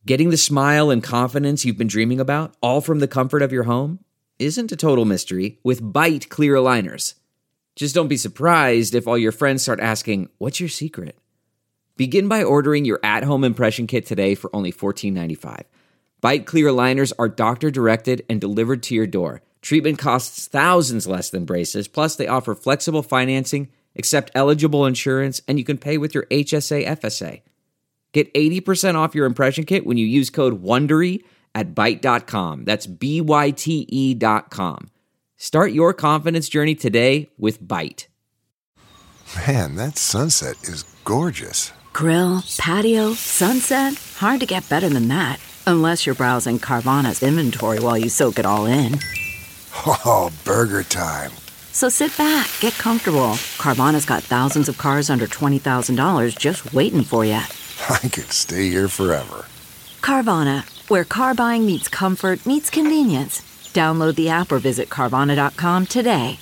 Getting the smile and confidence you've been dreaming about, all from the comfort of your home, isn't a total mystery with Byte clear aligners. Just don't be surprised if all your friends start asking, "What's your secret?" Begin by ordering your at-home impression kit today for only $14.95. Byte clear aligners are doctor-directed and delivered to your door. Treatment costs thousands less than braces, plus they offer flexible financing, accept eligible insurance, and you can pay with your HSA FSA. Get 80% off your impression kit when you use code WONDERY at Byte.com. That's BYTE.com. Start your confidence journey today with Byte. Man, that sunset is gorgeous. Grill, patio, sunset. Hard to get better than that. Unless you're browsing Carvana's inventory while you soak it all in. Oh, burger time. So sit back, get comfortable. Carvana's got thousands of cars under $20,000 just waiting for you. I could stay here forever. Carvana, where car buying meets comfort meets convenience. Download the app or visit Carvana.com today.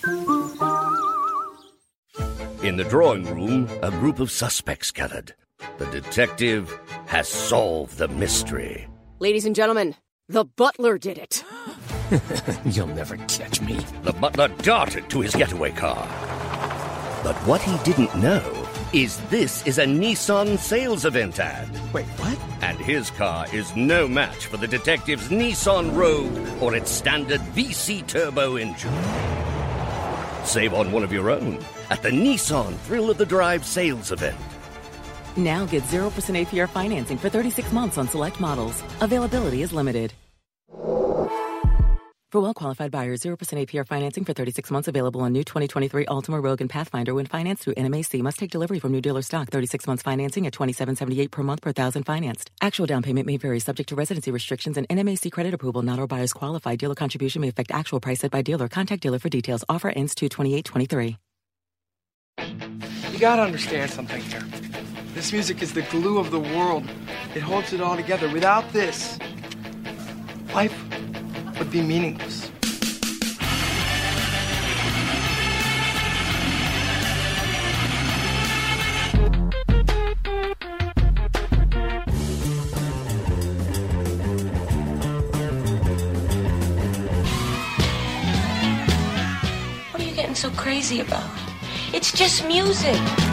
In the drawing room, a group of suspects gathered. The detective has solved the mystery. Ladies and gentlemen, the butler did it. You'll never catch me. The butler darted to his getaway car. But what he didn't know is this is a Nissan sales event ad. Wait, what? And his car is no match for the detective's Nissan Rogue or its standard VC turbo engine. Save on one of your own at the Nissan Thrill of the Drive sales event. Now get 0% APR financing for 36 months on select models. Availability is limited. For well-qualified buyers, 0% APR financing for 36 months available on new 2023 Altima, Rogue, and Pathfinder when financed through NMAC. Must take delivery from new dealer stock. 36 months financing at $27.78 per month per thousand financed. Actual down payment may vary subject to residency restrictions and NMAC credit approval. Not all buyers qualify. Dealer contribution may affect actual price set by dealer. Contact dealer for details. Offer ends 2/28/23. You gotta understand something here. This music is the glue of the world. It holds it all together. Without this, life would be meaningless. What are you getting so crazy about? It's just music.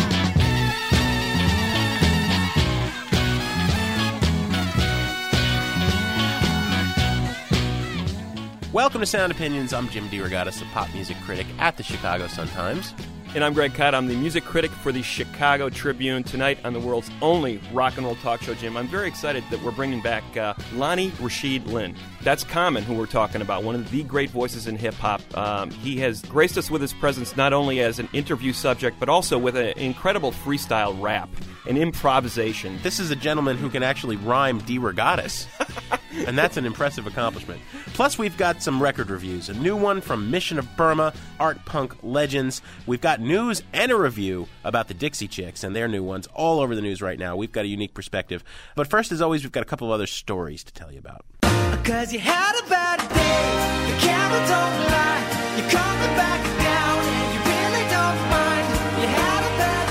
Welcome to Sound Opinions. I'm Jim DeRogatis, a pop music critic at the Chicago Sun-Times. And I'm Greg Kot. I'm the music critic for the Chicago Tribune. Tonight on the world's only rock and roll talk show, Jim, I'm very excited that we're bringing back Lonnie Rashid Lynn. That's Common, who we're talking about, one of the great voices in hip-hop. He has graced us with his presence not only as an interview subject, but also with an incredible freestyle rap and improvisation. This is a gentleman who can actually rhyme DeRogatis, and that's an impressive accomplishment. Plus, we've got some record reviews. A new one from Mission of Burma, art punk legends. We've got news and a review about the Dixie Chicks and their new ones all over the news right now. We've got a unique perspective. But first, as always, we've got a couple of other stories to tell you about. 'Cause you had a bad day, the camera don't lie, you're coming back down and you really don't mind. You had a bad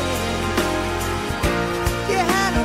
day, you had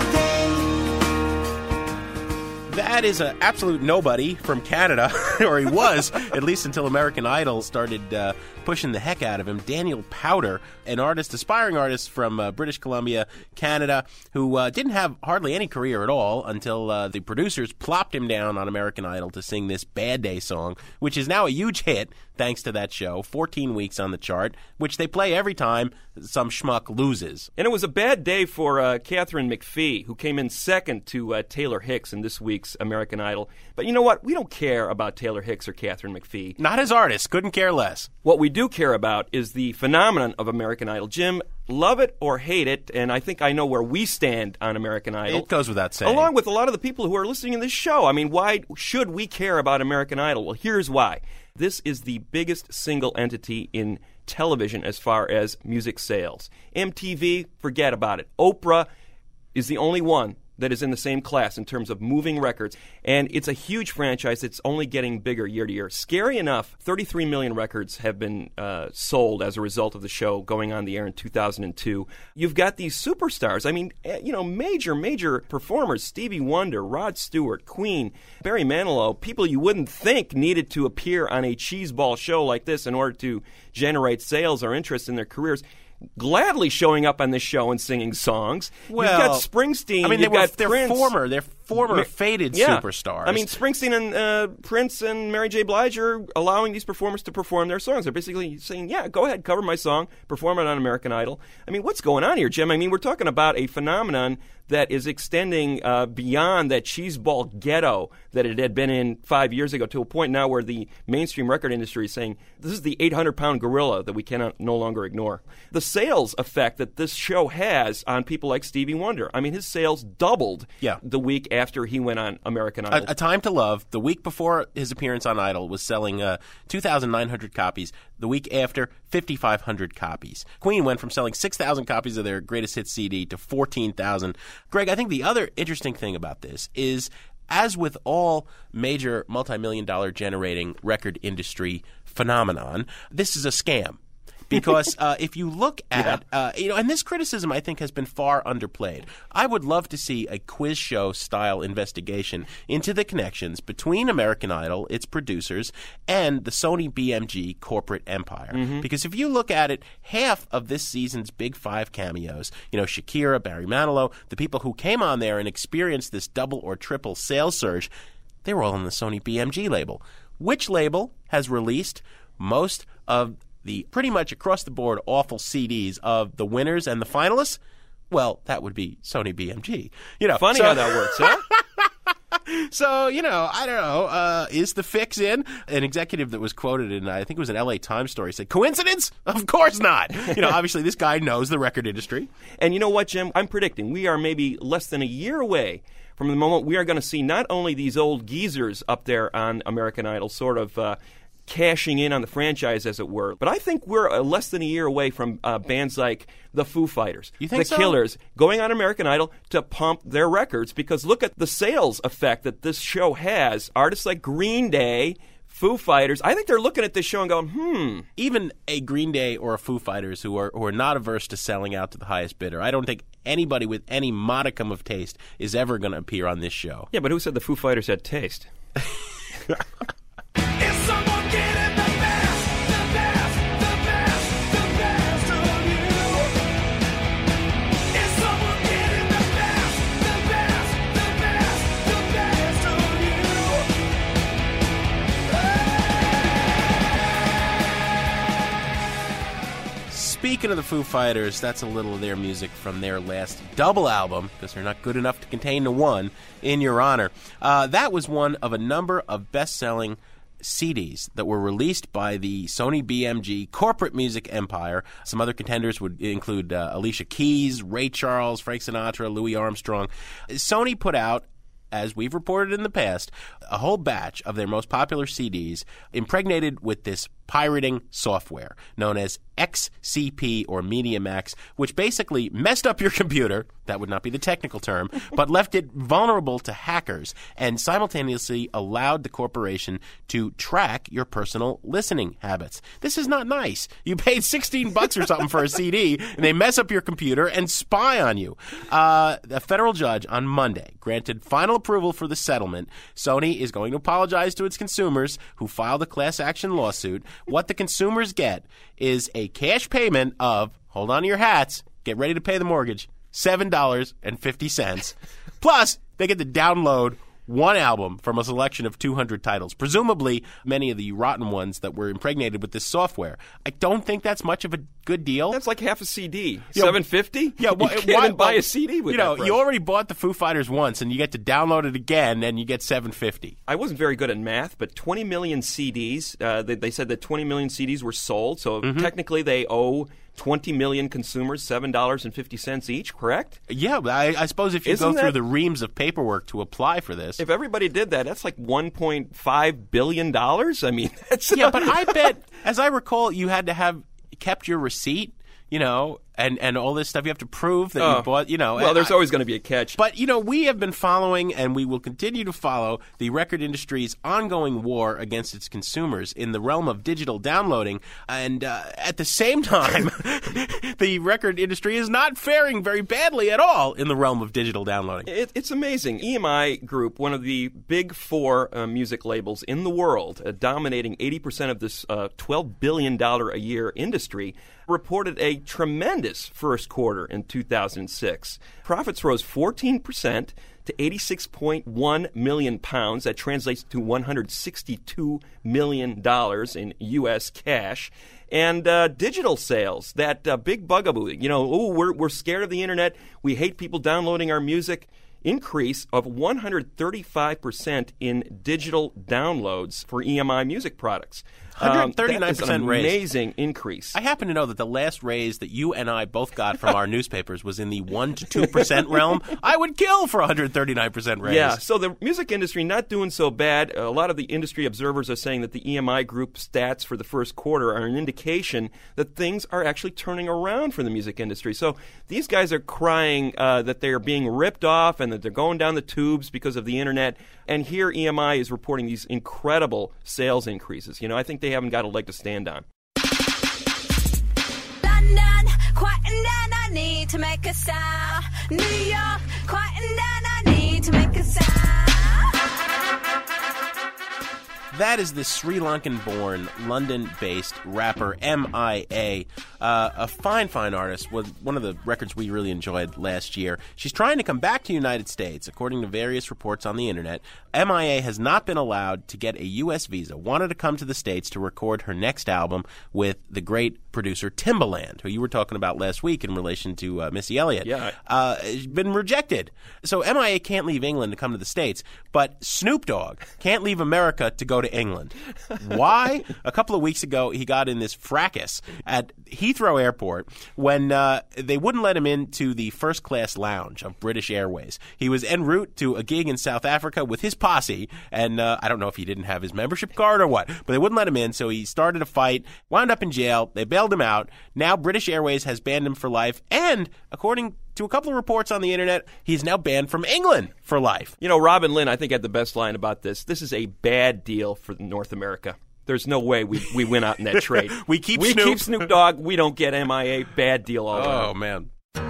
a bad day. That is an absolute nobody from Canada, or he was, at least until American Idol started pushing the heck out of him. Daniel Powter, an artist, aspiring artist from British Columbia, Canada, who didn't have hardly any career at all until the producers plopped him down on American Idol to sing this Bad Day song, which is now a huge hit thanks to that show. 14 weeks on the chart, which they play every time some schmuck loses. And it was a bad day for Catherine McPhee, who came in second to Taylor Hicks in this week's American Idol. But you know what? We don't care about Taylor Hicks or Catherine McPhee. Not as artists. Couldn't care less. What we do care about is the phenomenon of American Idol. Jim, love it or hate it, and I think I know where we stand on American Idol. It goes without saying. Along with a lot of the people who are listening to this show. I mean, why should we care about American Idol? Well, here's why. This is the biggest single entity in television as far as music sales. MTV, forget about it. Oprah is the only one that is in the same class in terms of moving records, and it's a huge franchise. It's only getting bigger year to year. Scary enough, 33 million records have been sold as a result of the show going on the air in 2002. You've got these superstars. I mean, major performers: Stevie Wonder, Rod Stewart, Queen, Barry Manilow, people you wouldn't think needed to appear on a cheeseball show like this in order to generate sales or interest in their careers, gladly showing up on this show and singing songs. Well, you've got Springsteen. I mean, they're former faded superstars. I mean, Springsteen and Prince and Mary J. Blige are allowing these performers to perform their songs. They're basically saying, yeah, go ahead, cover my song, perform it on American Idol. I mean, what's going on here, Jim? I mean, we're talking about a phenomenon that is extending beyond that cheeseball ghetto that it had been in 5 years ago to a point now where the mainstream record industry is saying, this is the 800-pound gorilla that we cannot no longer ignore. The sales effect that this show has on people like Stevie Wonder. I mean, his sales doubled the week after he went on American Idol. A Time to Love, the week before his appearance on Idol, was selling 2,900 copies. The week after, 5,500 copies. Queen went from selling 6,000 copies of their greatest hits CD to 14,000. Greg, I think the other interesting thing about this is, as with all major multi-million-dollar generating record industry phenomenon, this is a scam. Because if you look at, and this criticism, I think, has been far underplayed. I would love to see a quiz show style investigation into the connections between American Idol, its producers, and the Sony BMG corporate empire. Mm-hmm. Because if you look at it, half of this season's Big Five cameos, Shakira, Barry Manilow, the people who came on there and experienced this double or triple sales surge, they were all on the Sony BMG label. Which label has released most of the pretty much across-the-board awful CDs of the winners and the finalists? Well, that would be Sony BMG. Funny how that works, huh? So, I don't know. Is the fix in? An executive that was quoted in, I think it was an LA Times story, said, coincidence? Of course not. Obviously this guy knows the record industry. And you know what, Jim? I'm predicting we are maybe less than a year away from the moment we are going to see not only these old geezers up there on American Idol sort of cashing in on the franchise, as it were. But I think we're less than a year away from bands like the Foo Fighters, the Killers, going on American Idol to pump their records, because look at the sales effect that this show has. Artists like Green Day, Foo Fighters, I think they're looking at this show and going, Even a Green Day or a Foo Fighters who are not averse to selling out to the highest bidder, I don't think anybody with any modicum of taste is ever going to appear on this show. Yeah, but who said the Foo Fighters had taste? Speaking of the Foo Fighters, that's a little of their music from their last double album, because they're not good enough to contain the one, In Your Honor. That was one of a number of best-selling CDs that were released by the Sony BMG corporate music empire. Some other contenders would include Alicia Keys, Ray Charles, Frank Sinatra, Louis Armstrong. Sony put out, as we've reported in the past, a whole batch of their most popular CDs impregnated with this pirating software known as XCP or MediaMax, which basically messed up your computer, that would not be the technical term, but left it vulnerable to hackers and simultaneously allowed the corporation to track your personal listening habits. This is not nice. You paid $16 or something for a CD, and they mess up your computer and spy on you. A federal judge on Monday granted final approval for the settlement. Sony is going to apologize to its consumers who filed a class action lawsuit. What the consumers get is a cash payment of, hold on to your hats, get ready to pay the mortgage, $7.50. Plus, they get to download one album from a selection of 200 titles, presumably many of the rotten ones that were impregnated with this software. I don't think that's much of a good deal. That's like half a CD. $7.50? Yeah, you can't even buy a CD with that price. You already bought the Foo Fighters once, and you get to download it again, and you get $7.50. I wasn't very good at math, but 20 million CDs, they said that 20 million CDs were sold, so technically they owe 20 million consumers $7.50 each, correct? Yeah, but I suppose if you go through the reams of paperwork to apply for this. If everybody did that, that's like $1.5 billion. I mean, that's... Yeah, but I bet, as I recall, you had to have kept your receipt, and all this stuff. You have to prove that you bought, Well, there's always going to be a catch. But, we have been following, and we will continue to follow, the record industry's ongoing war against its consumers in the realm of digital downloading. And at the same time, the record industry is not faring very badly at all in the realm of digital downloading. It's amazing. EMI Group, one of the big four music labels in the world, dominating 80% of this $12 billion a year industry, reported a tremendous first quarter in 2006. Profits rose 14% to £86.1 million. That translates to $162 million in U.S. cash. And digital sales, that big bugaboo, we're scared of the internet. We hate people downloading our music. Increase of 135% in digital downloads for EMI music products. 139% that is an raise. Amazing increase. I happen to know that the last raise that you and I both got from our newspapers was in the 1 to 2% realm. I would kill for 139% raise. Yeah, so the music industry not doing so bad. A lot of the industry observers are saying that the EMI Group stats for the first quarter are an indication that things are actually turning around for the music industry. So these guys are crying that they are being ripped off and that they're going down the tubes because of the internet. And here EMI is reporting these incredible sales increases. I think they haven't got a leg to stand on. London, quieten down, I need to make a sound. New York, quieten down, I need to make a sound. That is the Sri Lankan-born, London-based rapper MIA, a fine artist, with one of the records we really enjoyed last year. She's trying to come back to the United States, according to various reports on the internet. MIA has not been allowed to get a U.S. visa, wanted to come to the States to record her next album with the great producer Timbaland, who you were talking about last week in relation to Missy Elliott. Yeah. Been rejected. So MIA can't leave England to come to the States, but Snoop Dogg can't leave America to go to England. Why? A couple of weeks ago, he got in this fracas at Heathrow Airport when they wouldn't let him into the first-class lounge of British Airways. He was en route to a gig in South Africa with his posse, and I don't know if he didn't have his membership card or what, but they wouldn't let him in, so he started a fight, wound up in jail. They bailed him out. Now British Airways has banned him for life, and according to a couple of reports on the internet, he's now banned from England for life. Robin Lynn, I think, had the best line about this. This is a bad deal for North America. There's no way we win out in that trade. We keep Snoop Dogg. We don't get MIA. Bad deal all around. Oh, man.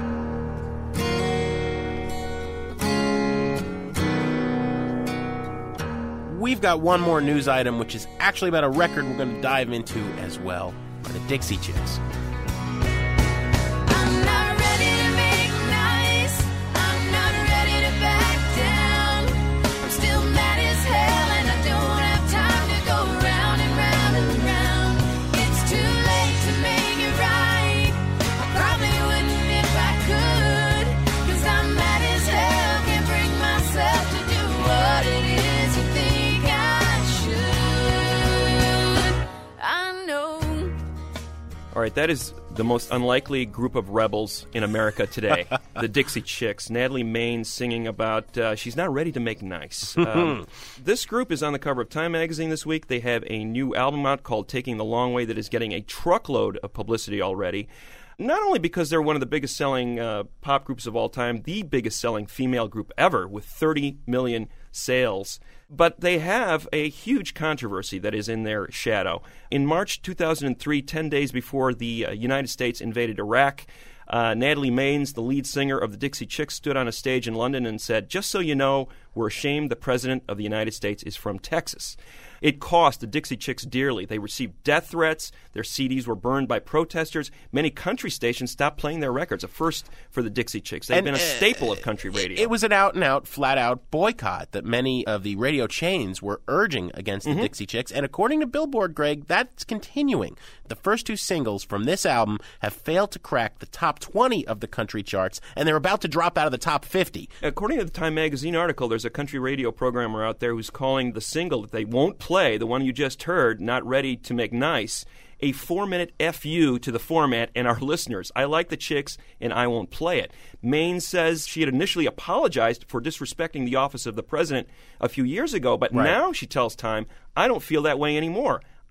We've got one more news item, which is actually about a record we're going to dive into as well, by the Dixie Chicks. All right, that is the most unlikely group of rebels in America today, the Dixie Chicks. Natalie Maine singing about she's not ready to make nice. This group is on the cover of Time magazine this week. They have a new album out called Taking the Long Way that is getting a truckload of publicity already. Not only because they're one of the biggest selling pop groups of all time, the biggest selling female group ever with 30 million sales, but they have a huge controversy that is in their shadow. In March 2003, 10 days before the United States invaded Iraq, Natalie Maines, the lead singer of the Dixie Chicks, stood on a stage in London and said, "Just so you know, we're ashamed the President of the United States is from Texas." It cost the Dixie Chicks dearly. They received death threats. Their CDs were burned by protesters. Many country stations stopped playing their records, a first for the Dixie Chicks. They've been a staple of country radio. It was an out-and-out, flat-out boycott that many of the radio chains were urging against the Dixie Chicks. And according to Billboard, Greg, that's continuing. The first two singles from this album have failed to crack the top 20 of the country charts, and they're about to drop out of the top 50. According to the Time magazine article, there's a country radio programmer out there who's calling the single that they won't play, the one you just heard, Not Ready to Make Nice, a 4-minute FU to the format and our listeners. I like the Chicks, and I won't play it. Maine says she had initially apologized for disrespecting the office of the president a few years ago, but now, she tells Time, I don't feel that way anymore.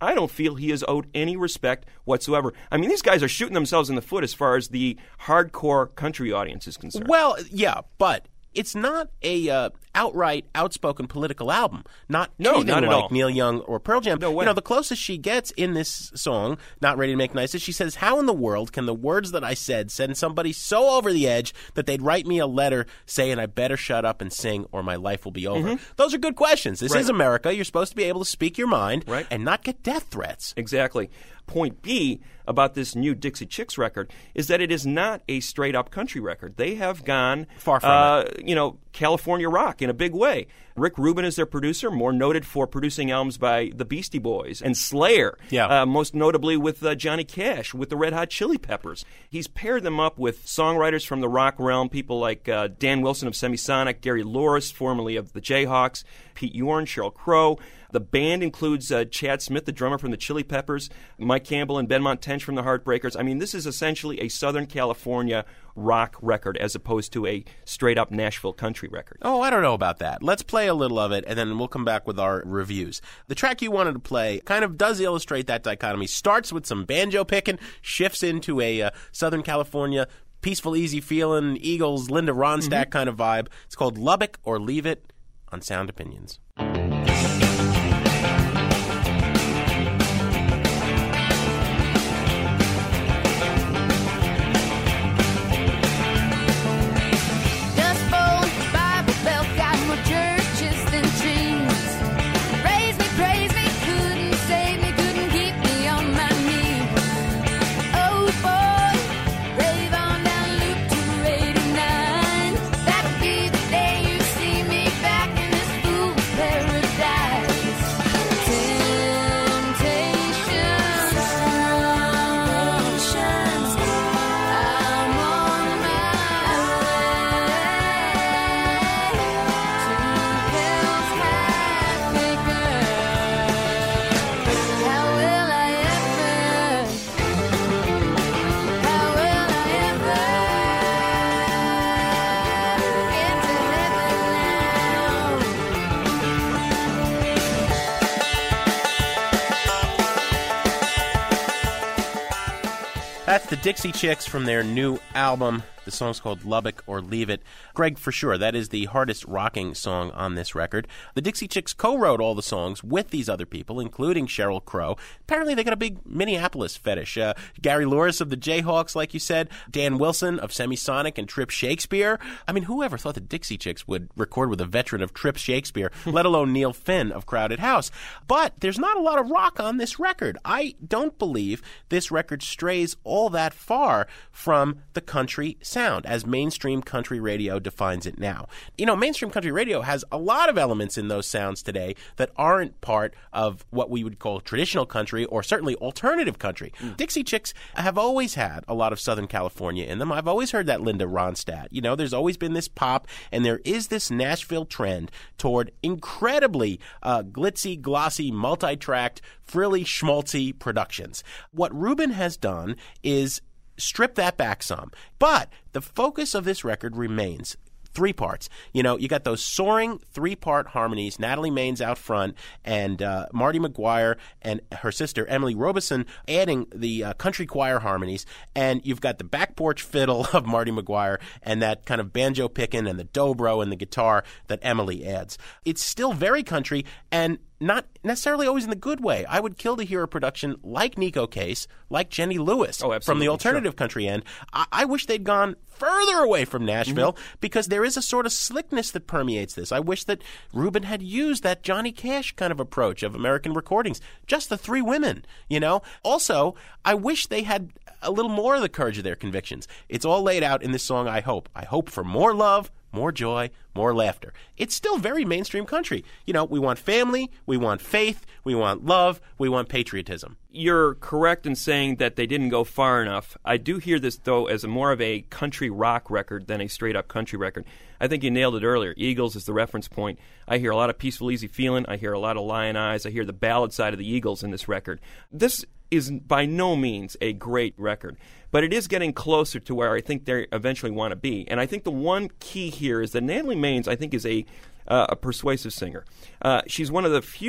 I don't feel he is owed any respect whatsoever. I mean, these guys are shooting themselves in the foot as far as the hardcore country audience is concerned. Well, yeah, but it's not a outright outspoken political album. Not anything not at like all. Neil Young or Pearl Jam. No way. The closest she gets in this song, Not Ready to Make Nice, is she says, how in the world can the words that I said send somebody so over the edge that they'd write me a letter saying I better shut up and sing or my life will be over? Those are good questions. This is America. You're supposed to be able to speak your mind and not get death threats. Exactly. Point B about this new Dixie Chicks record is that it is not a straight-up country record. They have gone far from California rock in a big way. Rick Rubin is their producer, more noted for producing albums by the Beastie Boys and Slayer, most notably with Johnny Cash, with the Red Hot Chili Peppers. He's paired them up with songwriters from the rock realm, people like Dan Wilson of Semisonic, Gary Louris, formerly of the Jayhawks, Pete Yorn, Sheryl Crow. The band includes Chad Smith, the drummer from the Chili Peppers, Mike Campbell and Benmont Tench from the Heartbreakers. I mean, this is essentially a Southern California rock record as opposed to a straight-up Nashville country record. Oh, I don't know about that. Let's play a little of it, and then we'll come back with our reviews. The track you wanted to play kind of does illustrate that dichotomy. Starts with some banjo picking, shifts into a Southern California peaceful, easy feeling, Eagles, Linda Ronstadt kind of vibe. It's called Lubbock or Leave It on Sound Opinions. That's the Dixie Chicks from their new album. The song's called Lubbock or Leave It. Greg, for sure, that is the hardest rocking song on this record. The Dixie Chicks co-wrote all the songs with these other people, including Sheryl Crow. Apparently they got a big Minneapolis fetish. Gary Louris of the Jayhawks, like you said, Dan Wilson of Semisonic and Trip Shakespeare. I mean, whoever thought the Dixie Chicks would record with a veteran of Trip Shakespeare, let alone Neil Finn of Crowded House? But there's not a lot of rock on this record. I don't believe this record strays all that far from the country sound, as mainstream country radio defines it now. You know, mainstream country radio has a lot of elements in those sounds today that aren't part of what we would call traditional country or certainly alternative country. Dixie Chicks have always had a lot of Southern California in them. I've always heard that Linda Ronstadt. You know, there's always been this pop, and there is this Nashville trend toward incredibly glitzy, glossy, multi-tracked, frilly, schmaltzy productions. What Rubin has done is strip that back some. But the focus of this record remains three parts. You know, you got those soaring three-part harmonies, Natalie Maines out front, and Marty McGuire and her sister Emily Robeson adding the country choir harmonies, and you've got the back porch fiddle of Marty McGuire and that kind of banjo picking and the dobro and the guitar that Emily adds. It's still very country and not necessarily always in the good way. I would kill to hear a production like Nico Case, like Jenny Lewis from the alternative country end. I wish they'd gone further away from Nashville because there is a sort of slickness that permeates this. I wish that Rubin had used that Johnny Cash kind of approach of American recordings, just the three women, you know. Also, I wish they had a little more of the courage of their convictions. It's all laid out in this song, I Hope. I hope for more love, more joy, more laughter. It's still very mainstream country. You know, we want family, we want faith, we want love, we want patriotism. You're correct in saying that they didn't go far enough. I do hear this, though, as more of a country rock record than a straight-up country record. I think you nailed it earlier. Eagles is the reference point. I hear a lot of Peaceful, Easy Feeling. I hear a lot of Lion Eyes. I hear the ballad side of the Eagles in this record. This is by no means a great record, but it is getting closer to where I think they eventually want to be. And I think the one key here is that Natalie Maines, I think, is a persuasive singer. She's one of the few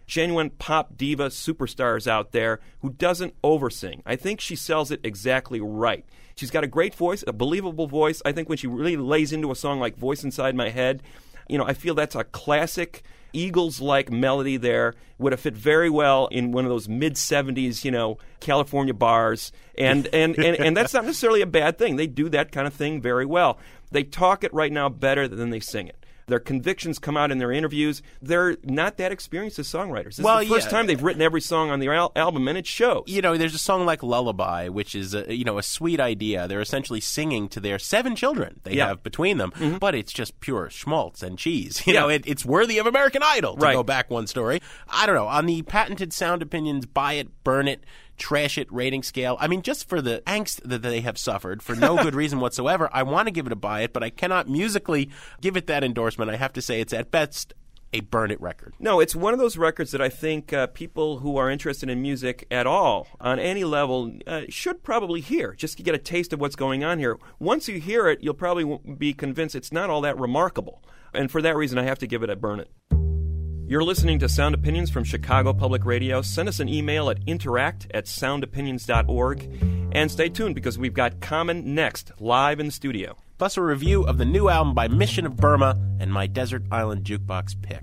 genuine pop diva superstars out there who doesn't oversing. I think she sells it exactly right. She's got a great voice, a believable voice. I think when she really lays into a song like Voice Inside My Head, I feel that's a classic Eagles-like melody there. Would have fit very well in one of those mid-'70s, California bars. And that's not necessarily a bad thing. They do that kind of thing very well. They talk it right now better than they sing it. Their convictions come out in their interviews. They're not that experienced as songwriters. This is the first time they've written every song on their album, and it shows. There's a song like Lullaby, which is a sweet idea. They're essentially singing to their 7 children they have between them, but it's just pure schmaltz and cheese. It's worthy of American Idol, to go back one story. I don't know. On the patented Sound Opinions buy it, burn it, trash it rating scale, just for the angst that they have suffered for no good reason whatsoever, I want to give it a buy it, but I cannot musically give it that endorsement. I have to say it's at best a burn it record. No, it's one of those records that I think people who are interested in music at all, on any level, should probably hear, just to get a taste of what's going on here. Once you hear it, you'll probably be convinced it's not all that remarkable. And for that reason, I have to give it a burn it. You're listening to Sound Opinions from Chicago Public Radio. Send us an email at interact@soundopinions.org. And stay tuned because we've got Common next, live in the studio. Plus a review of the new album by Mission of Burma and my Desert Island Jukebox pick.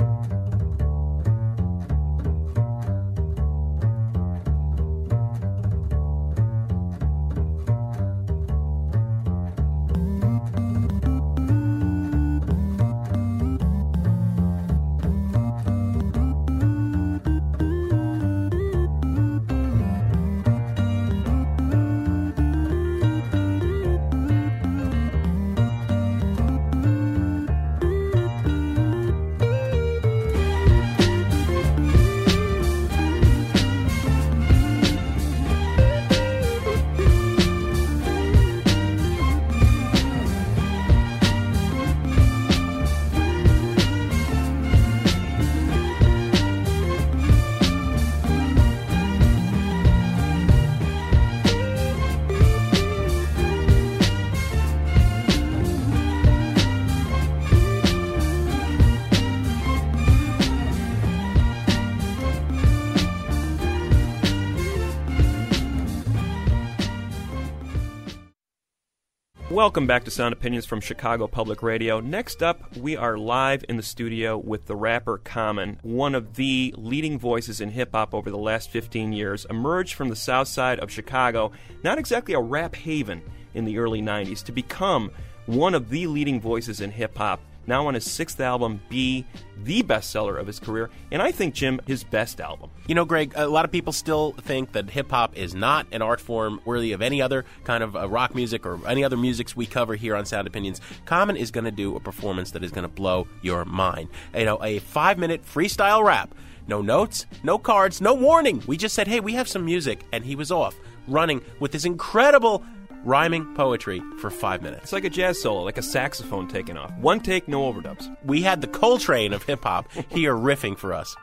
Welcome back to Sound Opinions from Chicago Public Radio. Next up, we are live in the studio with the rapper Common, one of the leading voices in hip-hop over the last 15 years, emerged from the south side of Chicago, not exactly a rap haven in the early 90s, to become one of the leading voices in hip-hop, now on his 6th album, Be, the bestseller of his career, and I think, Jim, his best album. Greg, a lot of people still think that hip-hop is not an art form worthy of any other kind of rock music or any other musics we cover here on Sound Opinions. Common is going to do a performance that is going to blow your mind. A 5-minute freestyle rap. No notes, no cards, no warning. We just said, hey, we have some music, and he was off, running with this incredible rhyming poetry for 5 minutes. It's like a jazz solo, like a saxophone taking off. One take, no overdubs. We had the Coltrane of hip-hop here riffing for us.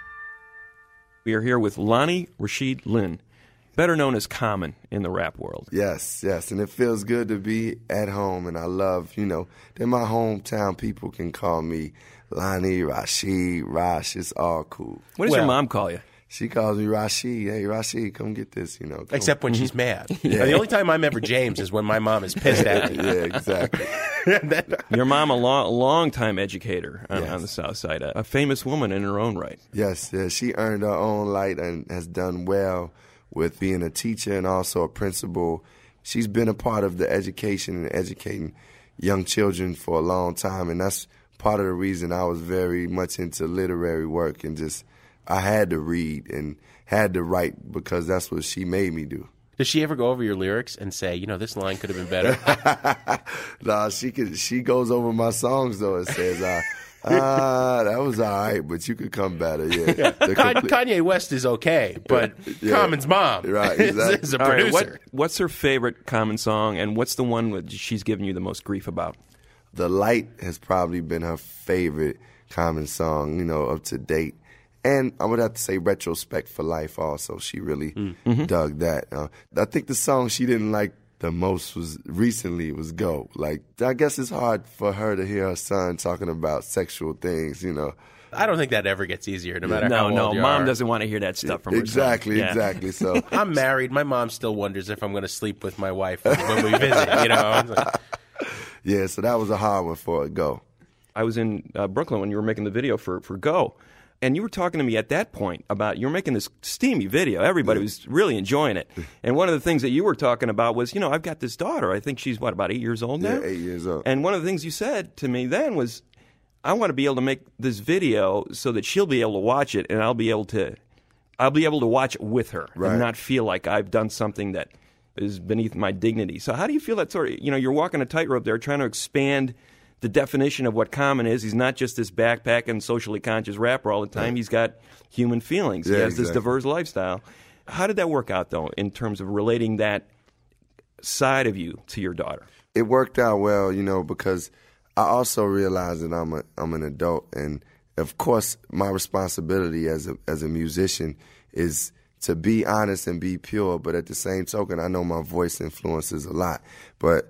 We are here with Lonnie Rashid Lynn, better known as Common in the rap world. Yes, and it feels good to be at home, and I love, they're my hometown people can call me Lonnie, Rashid, Rash, it's all cool. What does your mom call you? She calls me Rashid. Hey, Rashid, come get this, Except when she's mad. Yeah. The only time I'm ever James is when my mom is pissed at me. Yeah, exactly. Your mom, a long-time educator on the South Side, a famous woman in her own right. Yes, she earned her own light and has done well with being a teacher and also a principal. She's been a part of the education and educating young children for a long time, and that's part of the reason I was very much into literary work and just I had to read and had to write because that's what she made me do. Does she ever go over your lyrics and say, this line could have been better? Nah, she goes over my songs, though, and says, that was all right, but you could come better, yeah. Kanye West is okay, but Common's mom is a producer. Right, what's her favorite Common song, and what's the one that she's given you the most grief about? The Light has probably been her favorite Common song, up to date. And I would have to say Retrospect for Life also. She really dug that. I think the song she didn't like the most was Go. Like, I guess it's hard for her to hear her son talking about sexual things, you know. I don't think that ever gets easier, no matter how old you are. No, Mom doesn't want to hear that stuff from her son. Exactly. So I'm married. My mom still wonders if I'm going to sleep with my wife when we visit, you know. Yeah, so that was a hard one for Go. I was in Brooklyn when you were making the video for Go. And you were talking to me at that point about you were making this steamy video. Everybody was really enjoying it. And one of the things that you were talking about was, you know, I've got this daughter. I think she's, about 8 years old now? Yeah, 8 years old. And one of the things you said to me then was, I want to be able to make this video so that she'll be able to watch it and I'll be able to watch it with her and not feel like I've done something that is beneath my dignity. So how do you feel that sort of, you know, you're walking a tightrope there trying to expand the definition of what Common is. He's not just this backpacking, socially conscious rapper all the time. He's got human feelings. Yeah, he has this diverse lifestyle. How did that work out, though, in terms of relating that side of you to your daughter? It worked out well, you know, because I also realized that I'm an adult, and of course, my responsibility as a musician is to be honest and be pure. But at the same token, I know my voice influences a lot, but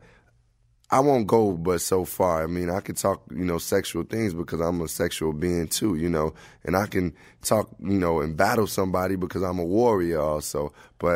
I won't go but so far. I mean, I can talk, you know, sexual things because I'm a sexual being too, you know, and I can talk, you know, and battle somebody because I'm a warrior also. But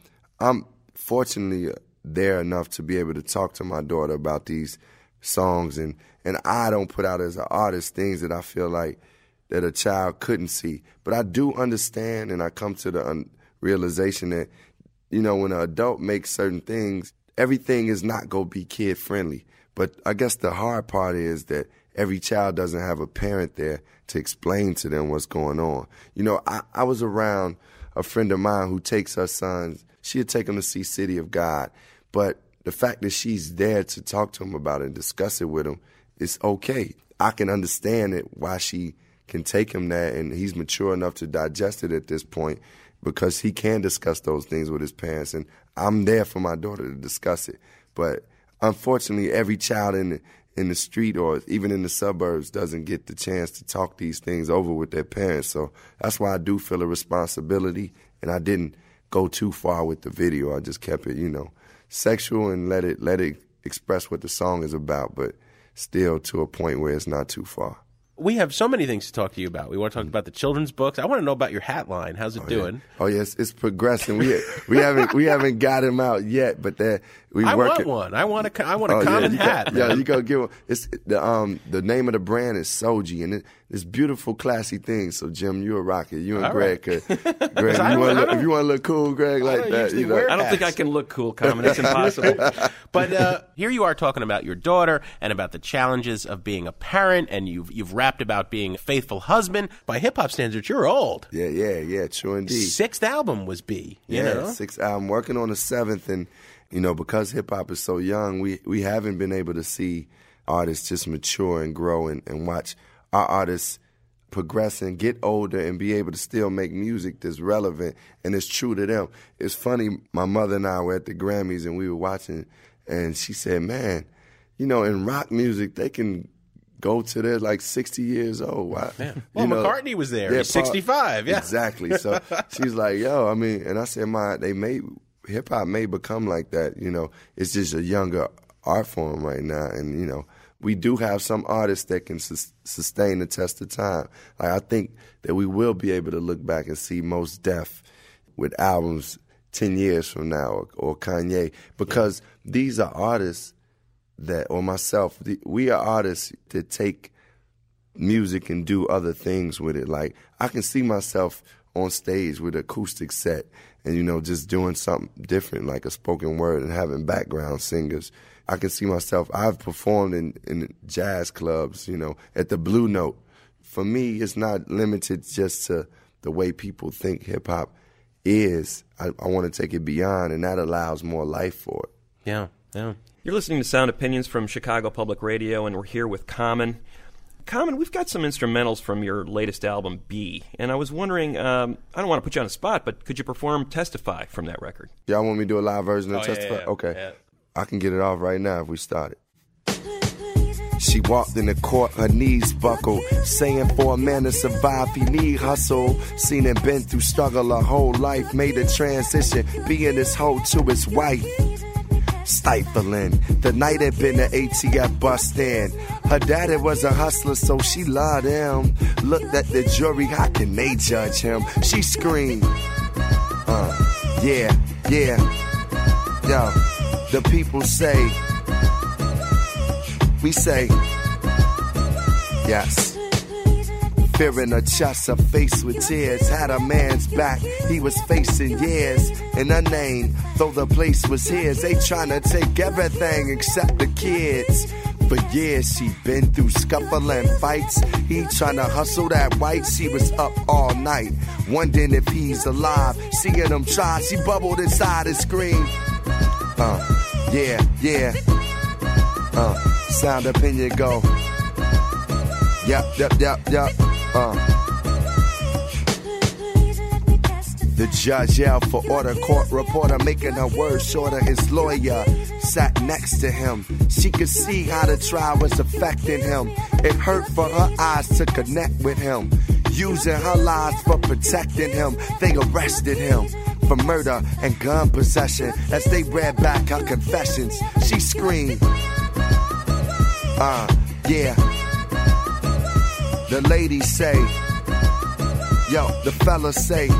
I'm fortunately there enough to be able to talk to my daughter about these songs, and I don't put out as an artist things that I feel like that a child couldn't see. But I do understand, and I come to the realization that, you know, when an adult makes certain things, everything is not going to be kid-friendly. But I guess the hard part is that every child doesn't have a parent there to explain to them what's going on. You know, I was around a friend of mine who takes her sons. She'd take them to see City of God. But the fact that she's there to talk to him about it and discuss it with him, it's okay. I can understand it, why she can take him there, and he's mature enough to digest it at this point because he can discuss those things with his parents, and I'm there for my daughter to discuss it. But unfortunately, every child in the street or even in the suburbs doesn't get the chance to talk these things over with their parents. So that's why I do feel a responsibility, and I didn't go too far with the video. I just kept it, you know, sexual and let it express what the song is about, but still to a point where it's not too far. We have so many things to talk to you about. We want to talk about the children's books. I want to know about your hat line. How's it doing? Yeah. Oh yes, it's progressing. We haven't got him out yet, but I want one. I want a Common hat. Yeah, you go get one. It's the name of the brand is Soji, and it's beautiful, classy things. So Jim, you're a rocker. You and all Greg right. Greg, if you want to look cool, Greg, like that, you know. I don't think I can look cool, Common. It's impossible. But here you are talking about your daughter and about the challenges of being a parent, and you've rapped about being a faithful husband. By hip hop standards, you're old. Yeah, true indeed. 6th album was B. You know? 6th album. Working on the 7th, and you know, because hip hop is so young, we haven't been able to see artists just mature and grow and watch our artists progress and get older and be able to still make music that's relevant and is true to them. It's funny, my mother and I were at the Grammys and we were watching, and she said, man, you know, in rock music, they can go to their like 60 years old. Wow. Yeah. Well, McCartney was there. He's 65. Yeah. Exactly. So she's like, yo, I mean, and I said, hip hop may become like that. You know, it's just a younger art form right now. And, you know, we do have some artists that can sustain the test of time. Like, I think that we will be able to look back and see Mos Def with albums 10 years from now, or Kanye, because these are artists or myself, we are artists that take music and do other things with it. Like, I can see myself on stage with an acoustic set and, you know, just doing something different, like a spoken word and having background singers. I can see myself, I've performed in jazz clubs, you know, at the Blue Note. For me, it's not limited just to the way people think hip-hop is. I want to take it beyond, and that allows more life for it. Yeah. You're listening to Sound Opinions from Chicago Public Radio, and we're here with Common. Common, we've got some instrumentals from your latest album, B, and I was wondering, I don't want to put you on the spot, but could you perform Testify from that record? Y'all want me to do a live version of Testify? Yeah. Okay. Yeah. I can get it off right now if we start it. She walked in the court, her knees buckled, saying for a man to survive, he need hustle. Seen and been through struggle her whole life, made a transition, being his hoe to his wife. stifling. The night had been an ATF bus stand. Her daddy was a hustler, so she loved him. Looked at the jury, how can they judge him? She screamed, yeah, yeah. Yo, the people say, we say, yes. Fear in her chest, her face with tears. Had a man's back, he was facing years. In her name, though the place was his. They tryna take everything except the kids. For years she been through scuffling fights. He tryna hustle that white. She was up all night, wondering if he's alive. Seeing him try, she bubbled inside and screamed, yeah, yeah. Sound opinion go. Yep. The judge yelled for order, court reporter making her words shorter. His lawyer sat next to him. She could see how the trial was affecting him. It hurt for her eyes to connect with him. Using her lies for protecting him. They arrested him for murder and gun possession. As they read back her confessions, she screamed, yeah. The ladies say, yo, the fellas say.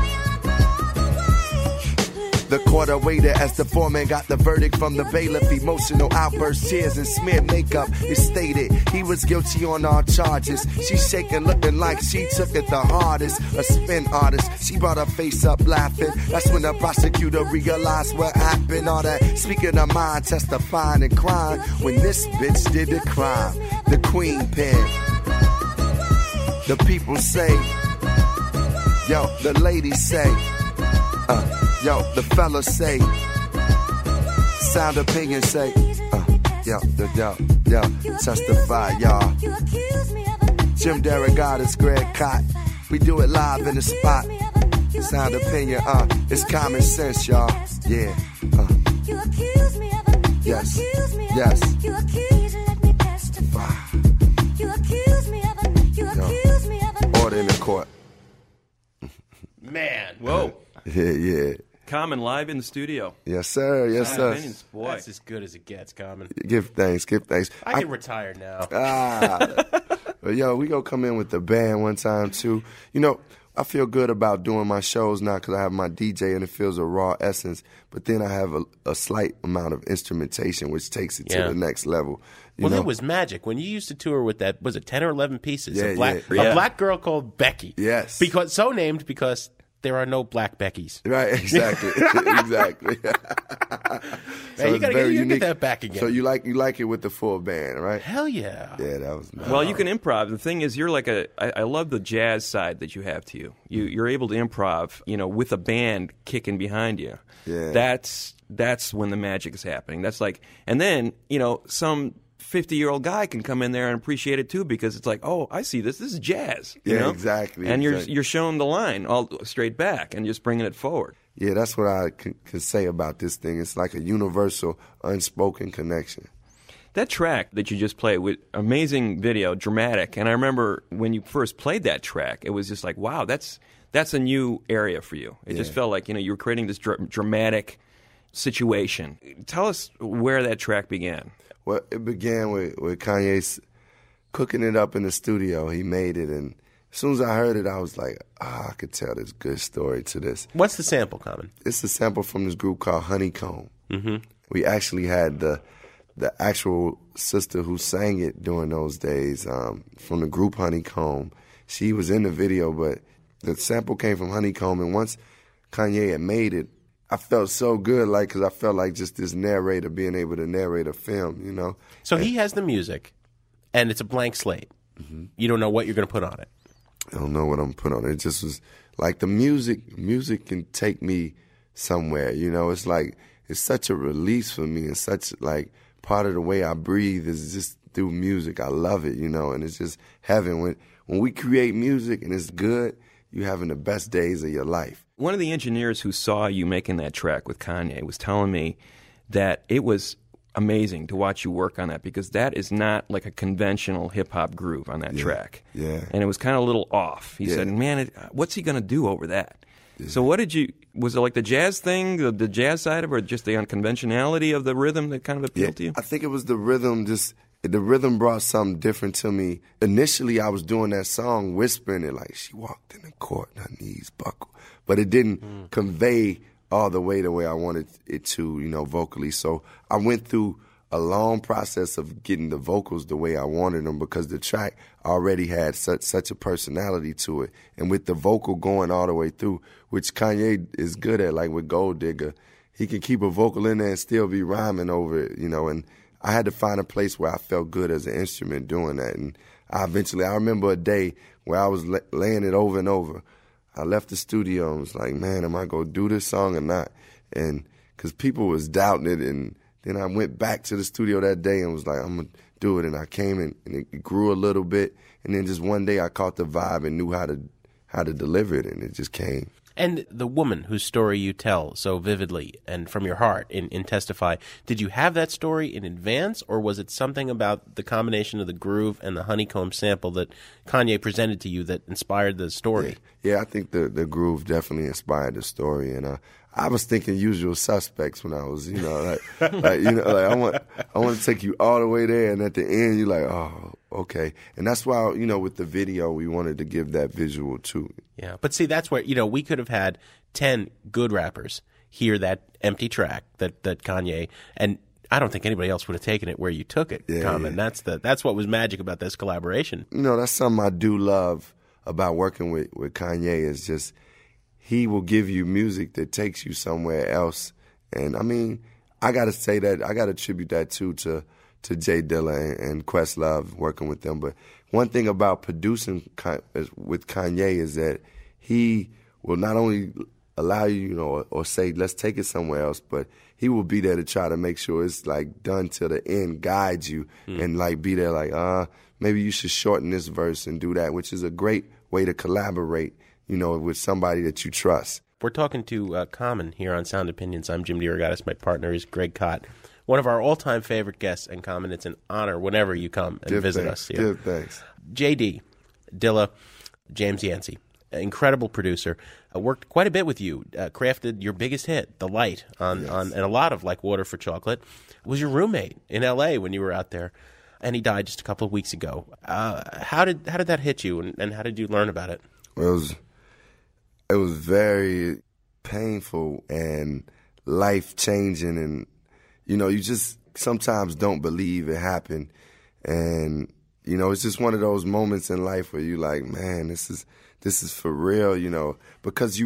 The court awaited as the foreman got the verdict from the bailiff. Emotional outbursts, tears, and smeared makeup. It stated he was guilty on all charges. She shaking, looking like she took it the hardest. A spin artist, she brought her face up laughing. That's when the prosecutor realized what happened. All that speaking her mind, testifying and crying. When this bitch did the crime, the queen pen. The people say, yo, the ladies say, yo, the fellas say, sound opinion say, yo, testify, y'all. Jim Derogatis, Greg Cott, we do it live in the spot. Sound opinion, it's common sense, y'all. Yeah, yes. Order in the court. Man. Whoa. Yeah. Common live in the studio. Yes, sir. Yes, sir. Opinions, boy. That's as good as it gets, Common. Give thanks. I can retire now. But yo, we gonna come in with the band one time too. You know, I feel good about doing my shows now because I have my DJ and it feels a raw essence. But then I have a slight amount of instrumentation, which takes it to the next level. Well, that was magic. When you used to tour with that, was it 10 or 11 pieces? Yeah, a black girl called Becky. Yes. Because so named because there are no black Beckys. Right, exactly. Exactly. So man, you gotta get that back again. So you like it with the full band, right? Hell yeah. Yeah, that was nice. Well, you can improv. The thing is, you're like I love the jazz side that you have to you. You're able to improv, with a band kicking behind you. Yeah. That's when the magic is happening. That's like, and then, some 50-year-old guy can come in there and appreciate it too because it's like, oh, I see this. This is jazz. You know? Exactly. And you're showing the line all straight back and just bringing it forward. Yeah, that's what I can say about this thing. It's like a universal, unspoken connection. That track that you just played, with amazing video, dramatic. And I remember when you first played that track, it was just like, wow, that's a new area for you. It just felt like you were creating this dramatic situation. Tell us where that track began. Well, it began with Kanye cooking it up in the studio. He made it, and as soon as I heard it, I was like, I could tell this good story to this. What's the sample, Common? It's a sample from this group called Honeycomb. Mm-hmm. We actually had the actual sister who sang it during those days from the group Honeycomb. She was in the video, but the sample came from Honeycomb, and once Kanye had made it, I felt so good, because I felt like just this narrator being able to narrate a film, So he has the music, and it's a blank slate. Mm-hmm. You don't know what you're going to put on it. I don't know what I'm putting on it. It just was like the music. Music can take me somewhere, It's like it's such a release for me, and such part of the way I breathe is just through music. I love it, and it's just heaven when we create music and it's good. You're having the best days of your life. One of the engineers who saw you making that track with Kanye was telling me that it was amazing to watch you work on that because that is not like a conventional hip-hop groove on that track. Yeah. And it was kind of a little off. He said, man, what's he going to do over that? So what did you, was it like the jazz thing, the jazz side of it, or just the unconventionality of the rhythm that kind of appealed to you? I think it was the rhythm, the rhythm brought something different to me. Initially, I was doing that song, whispering it like, she walked in the court and her knees buckled. But it didn't convey all the way I wanted it to, vocally. So I went through a long process of getting the vocals the way I wanted them because the track already had such a personality to it. And with the vocal going all the way through, which Kanye is good at, like with Gold Digger, he can keep a vocal in there and still be rhyming over it, and I had to find a place where I felt good as an instrument doing that. And I remember a day where I was laying it over and over. I left the studio and was like, man, am I going to do this song or not? And because people was doubting it, and then I went back to the studio that day and was like, I'm going to do it. And I came in, and it grew a little bit. And then just one day I caught the vibe and knew how to deliver it, and it just came. And the woman whose story you tell so vividly and from your heart in Testify, did you have that story in advance, or was it something about the combination of the groove and the honeycomb sample that Kanye presented to you that inspired the story? Yeah, I think the groove definitely inspired the story. And I was thinking Usual Suspects when I was, I want to take you all the way there, and at the end you're like, oh, okay. And that's why, with the video, we wanted to give that visual too. Yeah, but see, that's where, we could have had 10 good rappers hear that empty track that Kanye, and I don't think anybody else would have taken it where you took it, Common. Yeah. That's what was magic about this collaboration. That's something I do love about working with Kanye is just he will give you music that takes you somewhere else. And, I got to say that, I got to attribute that too to Jay Dilla and Questlove, working with them. But one thing about producing with Kanye is that he will not only allow you, or say, let's take it somewhere else, but he will be there to try to make sure it's like done till the end, guide you, and like be there like, maybe you should shorten this verse and do that, which is a great way to collaborate, with somebody that you trust. We're talking to Common here on Sound Opinions. I'm Jim DeRogatis. My partner is Greg Kot. One of our all-time favorite guests, and Common, it's an honor whenever you come and visit us here. Good, thanks. JD, Dilla, James Yancey, incredible producer, worked quite a bit with you, crafted your biggest hit, The Light, on and a lot of Like Water for Chocolate, was your roommate in L.A. when you were out there, and he died just a couple of weeks ago. How did that hit you, and how did you learn about it? Well, it was very painful and life-changing, and you just sometimes don't believe it happened. And, it's just one of those moments in life where you're like, man, this is for real, because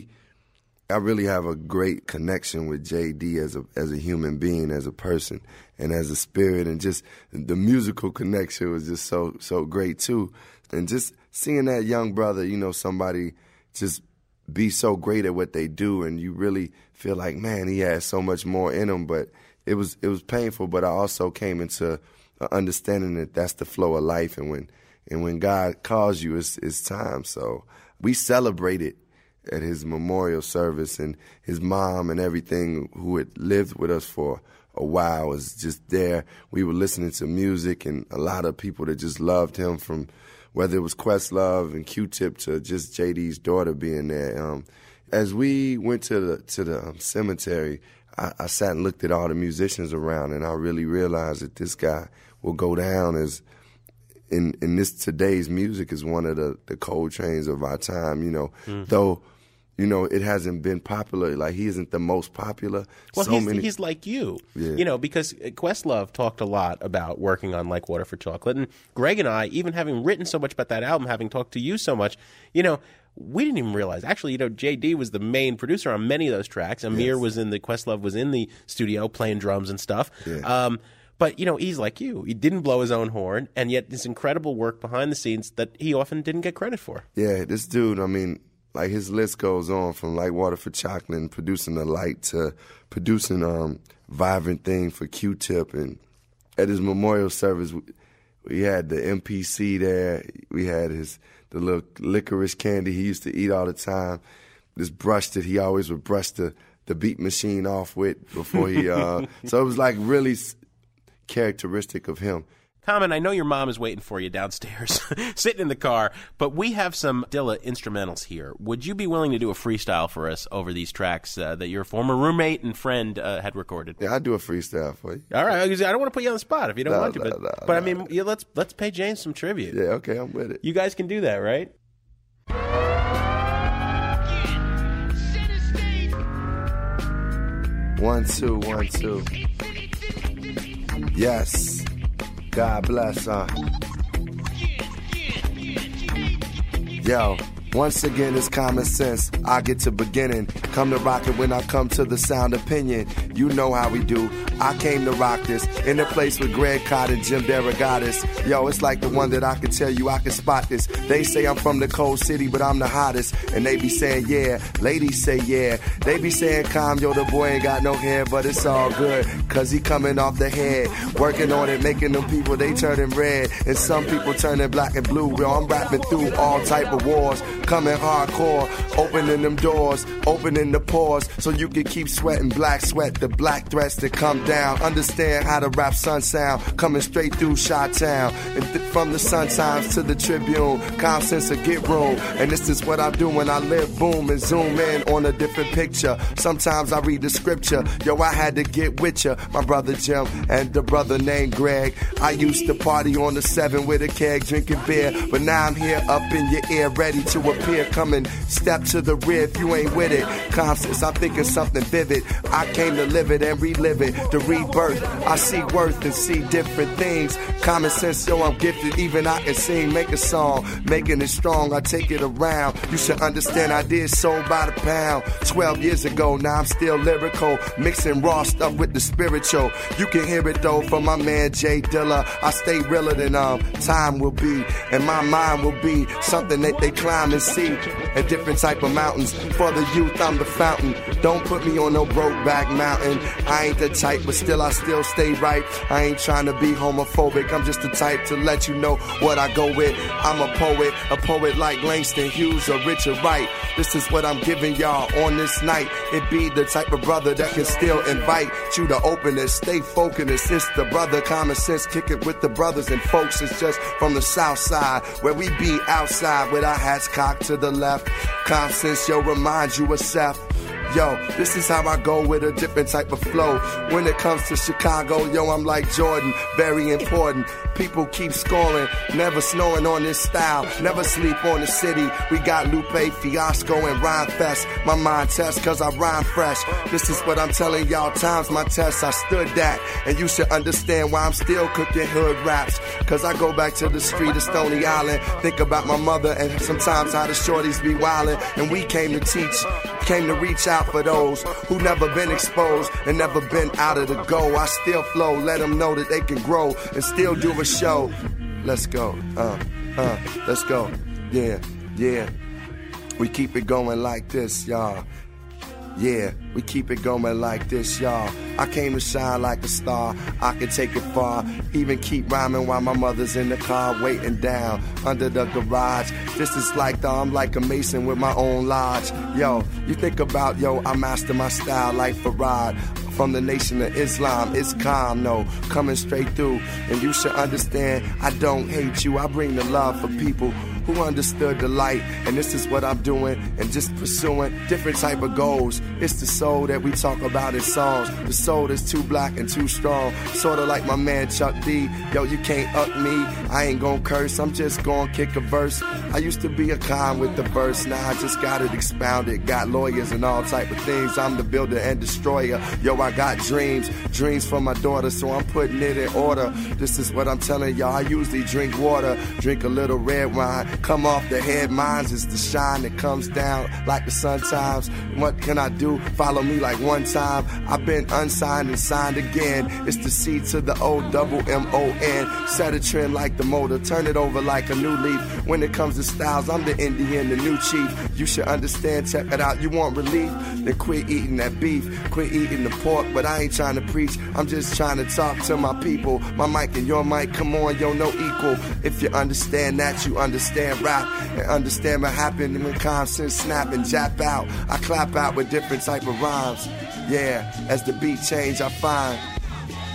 I really have a great connection with JD as a human being, as a person, and as a spirit, and just the musical connection was just so great too. And just seeing that young brother, somebody just be so great at what they do, and you really feel like, man, he has so much more in him. But it was painful, but I also came into understanding that that's the flow of life, and when God calls you, it's time. So we celebrated at his memorial service, and his mom and everything, who had lived with us for a while, was just there. We were listening to music, and a lot of people that just loved him, from whether it was Questlove and Q-Tip to just JD's daughter being there. As we went to the cemetery, I sat and looked at all the musicians around, and I really realized that this guy will go down as in this today's music as one of the Coltrane's of our time. Though it hasn't been popular. Like, he isn't the most popular. Well, he's like you, because Questlove talked a lot about working on Like Water for Chocolate, and Greg and I, even having written so much about that album, having talked to you so much, we didn't even realize. Actually, JD was the main producer on many of those tracks. Amir Questlove was in the studio playing drums and stuff. Yeah. But, he's like you. He didn't blow his own horn, and yet this incredible work behind the scenes that he often didn't get credit for. Yeah, this dude, like, his list goes on from Like Water for Chocolate and producing The Light to producing Vibrant Thing for Q-Tip. And at his memorial service, we had the MPC there. We had the little licorice candy he used to eat all the time. This brush that he always would brush the beat machine off with before he... so it was like really characteristic of him. Common, I know your mom is waiting for you downstairs, sitting in the car, but we have some Dilla instrumentals here. Would you be willing to do a freestyle for us over these tracks that your former roommate and friend had recorded? Yeah, I'll do a freestyle for you. All right. I don't want to put you on the spot if you don't want to. But I mean, let's pay James some tribute. Yeah, okay, I'm with it. You guys can do that, right? 1 2 1 2. Yes. God bless. Yo. Once again, it's common sense. I get to beginning. Come to rock it when I come to the sound opinion. You know how we do. I came to rock this in a place with Greg Cott and Jim Derogatis. Yo, it's like the one that I can tell you I can spot this. They say I'm from the cold city, but I'm the hottest. And they be saying, yeah. Ladies say, yeah. They be saying, calm, yo, the boy ain't got no hair, but it's all good. Cause he coming off the head. Working on it, making them people, they turning red. And some people turning black and blue. Yo, I'm rapping through all type of wars. Coming hardcore, opening them doors, opening the pores, so you can keep sweating black sweat, the black threats that come down. Understand how to rap Sun sound, coming straight through Chi-Town. And from the Sun Times to the Tribune, common sense to get room. And this is what I do when I live, boom, and zoom in on a different picture. Sometimes I read the scripture, yo, I had to get with ya. My brother Jim and the brother named Greg. I used to party on the 7 with a keg, drinking beer, but now I'm here up in your ear, ready to appear, coming, step to the rear if you ain't with it. Constance, I'm thinking something vivid. I came to live it and relive it, the rebirth. I see worth and see different things. Common sense, yo, I'm gifted, even I can sing, make a song, making it strong, I take it around. You should understand I did sold by the pound 12 years ago, now I'm still lyrical, mixing raw stuff with the spiritual. You can hear it though from my man Jay Dilla. I stay realer than time will be, and my mind will be something that they climb and see. A different type of mountains. For the youth, I'm the fountain. Don't put me on no broke-back mountain. I ain't the type, but still I still stay right. I ain't trying to be homophobic. I'm just the type to let you know what I go with. I'm a poet like Langston Hughes or Richard Wright. This is what I'm giving y'all on this night. It be the type of brother that can still invite you to open it. Stay focused. It's the brother common sense. Kick it with the brothers and folks. It's just from the south side where we be outside with our hats cocked to the left. Common sense, yo, remind you of Seth. Yo, this is how I go with a different type of flow. When it comes to Chicago, yo, I'm like Jordan, very important. People keep scoring, never snowing on this style, never sleep on the city. We got Lupe Fiasco and Rhyme Fest. My mind test cause I rhyme fresh. This is what I'm telling y'all, times my test, I stood that. And you should understand why I'm still cooking hood raps. Cause I go back to the street of Stony Island, think about my mother and sometimes how the shorties be wildin'. And we came to teach, came to reach out for those who never been exposed and never been out of the go. I still flow, let them know that they can grow and still do a show. Let's go, let's go, yeah. We keep it going like this, y'all. Yeah, we keep it going like this, y'all. I came to shine like a star, I can take it far. Even keep rhyming while my mother's in the car waiting down under the garage. This is like I'm like a mason with my own lodge. Yo, you think about, yo, I master my style like Farad. From the nation of Islam, it's calm, no, coming straight through. And you should understand, I don't hate you, I bring the love for people who understood the light. And this is what I'm doing, and just pursuing different type of goals. It's the soul that we talk about in songs, the soul that's too black and too strong. Sorta like my man Chuck D, yo, you can't up me, I ain't gon' curse, I'm just gon' kick a verse. I used to be a con with the verse, now I just got it expounded. Got lawyers and all type of things, I'm the builder and destroyer. Yo, I got dreams for my daughter, so I'm putting it in order. This is what I'm telling y'all, I usually drink water, drink a little red wine, come off the head, mine's is the shine that comes down like the sun times. What can I do? Follow me like one time. I've been unsigned and signed again. It's the C to the O-double-M-O-N. Set a trend like the motor, turn it over like a new leaf. When it comes to styles, I'm the Indian, the new chief. You should understand, check it out, you want relief? Then quit eating that beef, quit eating the pork. But I ain't trying to preach, I'm just trying to talk to my people. My mic and your mic, come on, yo, no equal. If you understand that, you understand rap. And understand what happened when common sense snap and jap out. I clap out with different type of rhymes. Yeah, as the beat change, I find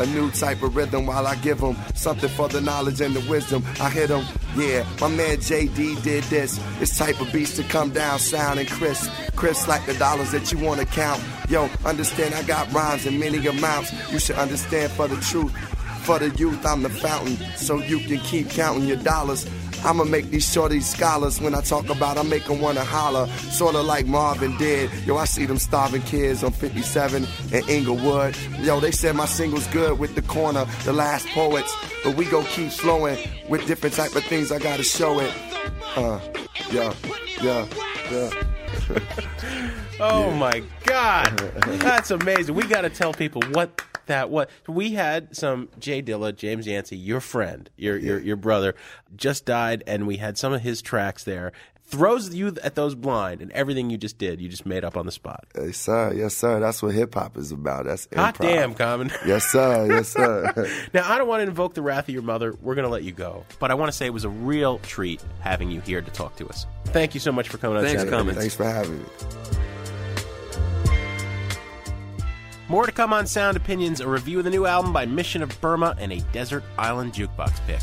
a new type of rhythm while I give them something for the knowledge and the wisdom. I hit them, yeah, my man JD did this. This type of beats to come down, sound and crisp like the dollars that you want to count. Yo, understand I got rhymes in many amounts. You should understand for the truth. For the youth, I'm the fountain, so you can keep counting your dollars. I'ma make these shorties scholars. When I talk about I make them wanna holler. Sorta like Marvin did. Yo, I see them starving kids on 57 and Inglewood. Yo, they said my single's good with the corner, the last poets. But we gon' keep flowing with different type of things, I gotta show it. Yeah. Oh my God, that's amazing. We got to tell people what we had. Some Jay Dilla, James Yancey, your friend, your brother, just died, and we had some of his tracks there. Throws you at those blind, and everything you just did, you just made up on the spot. Yes, sir. That's what hip hop is about. That's improv. Hot damn, Common. Yes, sir. Now, I don't want to invoke the wrath of your mother. We're going to let you go. But I want to say it was a real treat having you here to talk to us. Thank you so much for coming on. Thanks for having me. More to come on Sound Opinions, a review of the new album by Mission of Burma, and a Desert Island Jukebox pick.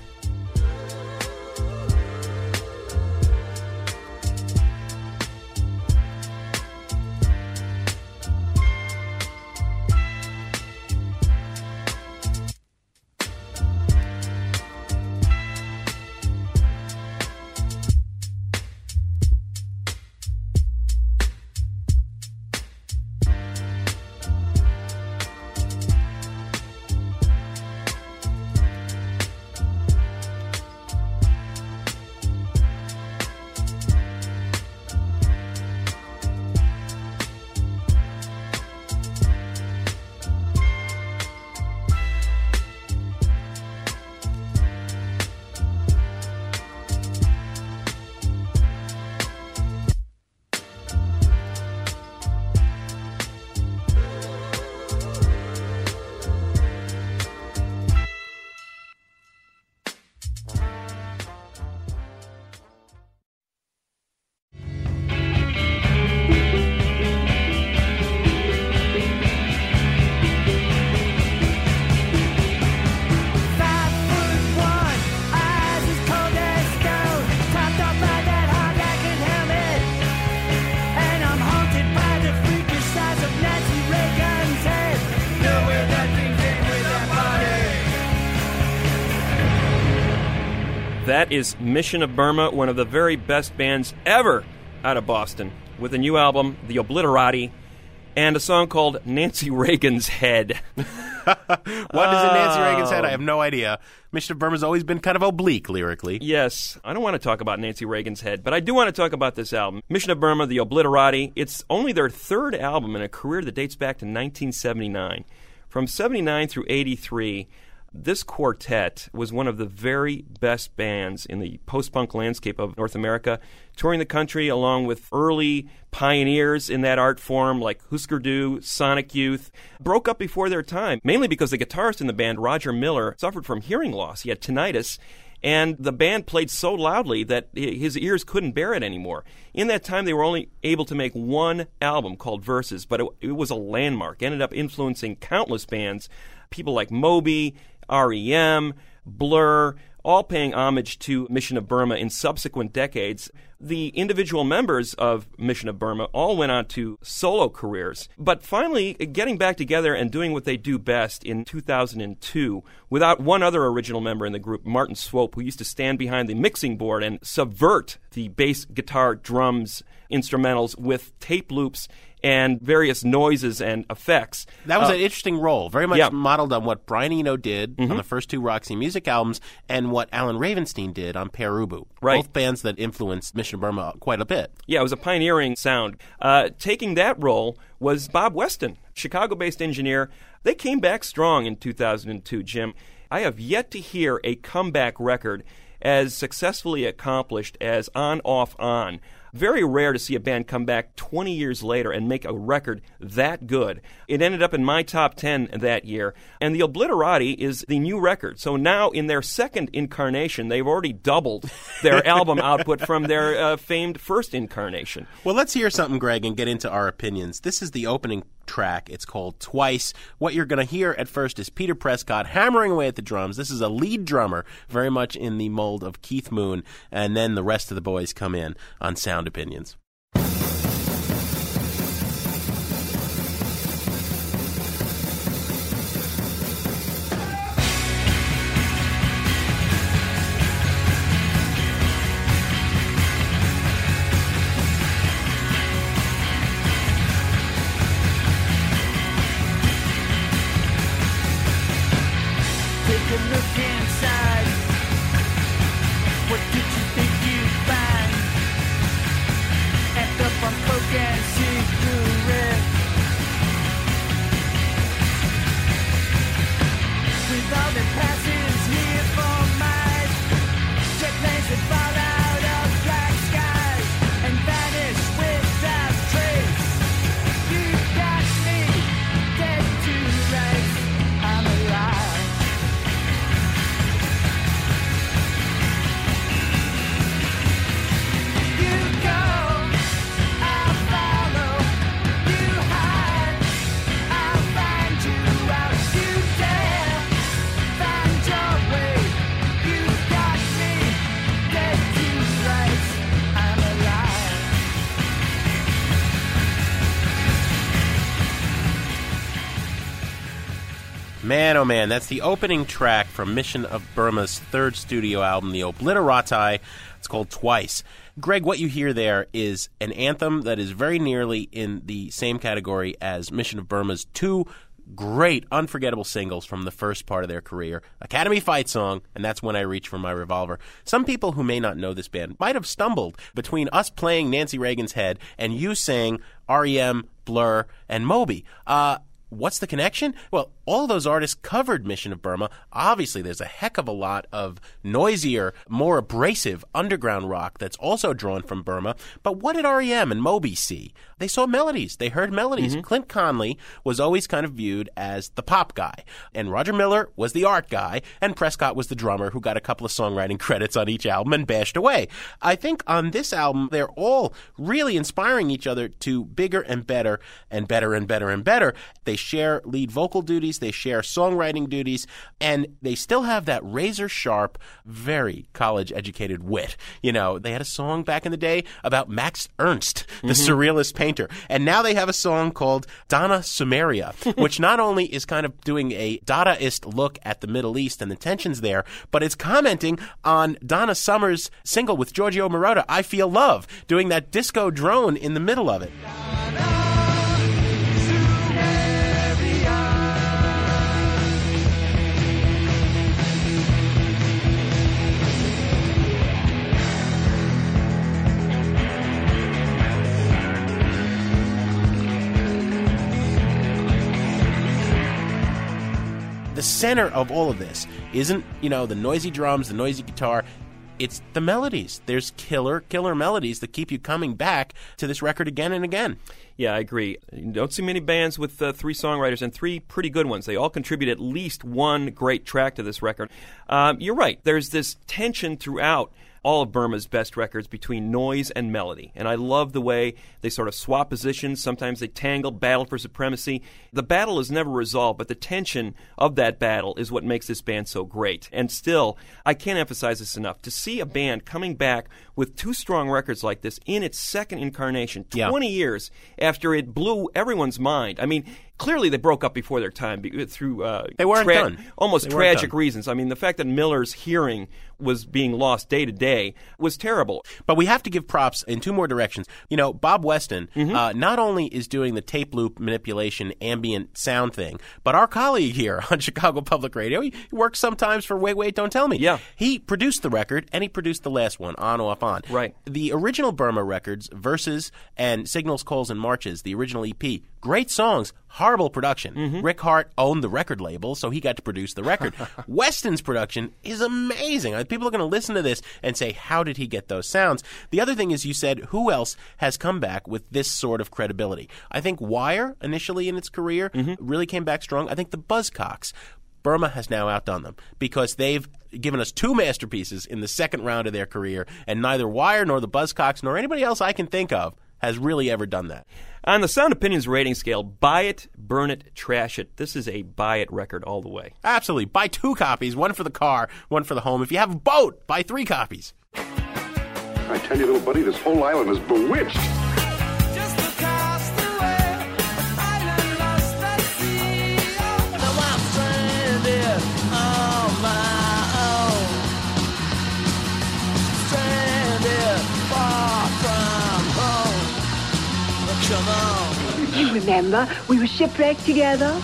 That is Mission of Burma, one of the very best bands ever out of Boston, with a new album, The Obliterati, and a song called Nancy Reagan's Head. What is in Nancy Reagan's head? I have no idea. Mission of Burma's always been kind of oblique lyrically. Yes. I don't want to talk about Nancy Reagan's head, but I do want to talk about this album. Mission of Burma, The Obliterati. It's only their third album in a career that dates back to 1979. From 79 through 83, this quartet was one of the very best bands in the post-punk landscape of North America, touring the country along with early pioneers in that art form like Husker Du, Sonic Youth. Broke up before their time, mainly because the guitarist in the band, Roger Miller, suffered from hearing loss. He had tinnitus, and the band played so loudly that his ears couldn't bear it anymore. In that time, they were only able to make one album called Versus, but it was a landmark. Ended up influencing countless bands, people like Moby, R.E.M., Blur, all paying homage to Mission of Burma in subsequent decades. The individual members of Mission of Burma all went on to solo careers, but finally getting back together and doing what they do best in 2002 without one other original member in the group, Martin Swope, who used to stand behind the mixing board and subvert the bass, guitar, drums, instrumentals with tape loops and various noises and effects. That was an interesting role, very much modeled on what Brian Eno did on the first two Roxy Music albums and what Alan Ravenstein did on Pere Ubu. Right. Both bands that influenced Mission of Burma quite a bit. Yeah, it was a pioneering sound. Taking that role was Bob Weston, Chicago-based engineer. They came back strong in 2002, Jim. I have yet to hear a comeback record as successfully accomplished as On, Off, On. Very rare to see a band come back 20 years later and make a record that good. It ended up in my top 10 that year. And The Obliterati is the new record. So now in their second incarnation, they've already doubled their album output from their famed first incarnation. Well, let's hear something, Greg, and get into our opinions. This is the opening track. It's called Twice. What you're going to hear at first is Peter Prescott hammering away at the drums. This is a lead drummer, very much in the mold of Keith Moon, and then the rest of the boys come in on Sound Opinions. Man, oh man, that's the opening track from Mission of Burma's third studio album, The Obliterati. It's called Twice. Greg, what you hear there is an anthem that is very nearly in the same category as Mission of Burma's two great, unforgettable singles from the first part of their career. Academy Fight Song, and that's When I Reach for My Revolver. Some people who may not know this band might have stumbled between us playing Nancy Reagan's Head and you saying R.E.M., Blur, and Moby. What's the connection? Well, all of those artists covered Mission of Burma. Obviously, there's a heck of a lot of noisier, more abrasive underground rock that's also drawn from Burma. But what did R.E.M. and Moby see? They saw melodies. They heard melodies. Mm-hmm. Clint Conley was always kind of viewed as the pop guy, and Roger Miller was the art guy, and Prescott was the drummer who got a couple of songwriting credits on each album and bashed away. I think on this album, they're all really inspiring each other to bigger and better and better and better and better. They share lead vocal duties, they share songwriting duties, and they still have that razor-sharp, very college-educated wit. You know, they had a song back in the day about Max Ernst, the surrealist painter, and now they have a song called Donna Sumeria, which not only is kind of doing a Dadaist look at the Middle East and the tensions there, but it's commenting on Donna Summer's single with Giorgio Moroder, I Feel Love, doing that disco drone in the middle of it. The center of all of this isn't, you know, the noisy drums, the noisy guitar. It's the melodies. There's killer melodies that keep you coming back to this record again and again. Yeah, I agree. You don't see many bands with three songwriters and three pretty good ones. They all contribute at least one great track to this record. You're right. There's this tension throughout all of Burma's best records between noise and melody. And I love the way they sort of swap positions. Sometimes they tangle, battle for supremacy. The battle is never resolved, but the tension of that battle is what makes this band so great. And still, I can't emphasize this enough. To see a band coming back with two strong records like this in its second incarnation, 20 years after it blew everyone's mind. I mean, clearly they broke up before their time through they weren't done. Almost tragic reasons. I mean, the fact that Miller's hearing was being lost day to day was terrible. But we have to give props in two more directions. You know, Bob Weston not only is doing the tape loop manipulation ambient sound thing, but our colleague here on Chicago Public Radio, he works sometimes for Wait, Don't Tell Me. Yeah. He produced the record, and he produced the last one, On, Off, On. Right. The original Burma records, Verses and Signals, Calls, and Marches, the original EP, great songs, horrible production. Rick Hart owned the record label, so he got to produce the record. Weston's production is amazing. People are going to listen to this and say, how did he get those sounds? The other thing is, you said, who else has come back with this sort of credibility? I think Wire, initially in its career, really came back strong. I think the Buzzcocks. Burma has now outdone them because they've given us two masterpieces in the second round of their career, and neither Wire nor the Buzzcocks nor anybody else I can think of has really ever done that. On the Sound Opinions rating scale, buy it, burn it, trash it. This is a buy it record all the way. Absolutely. Buy 2 copies, 1 for the car, 1 for the home. If you have a boat, buy 3 copies. I tell you, little buddy, this whole island is bewitched. You remember, we were shipwrecked together.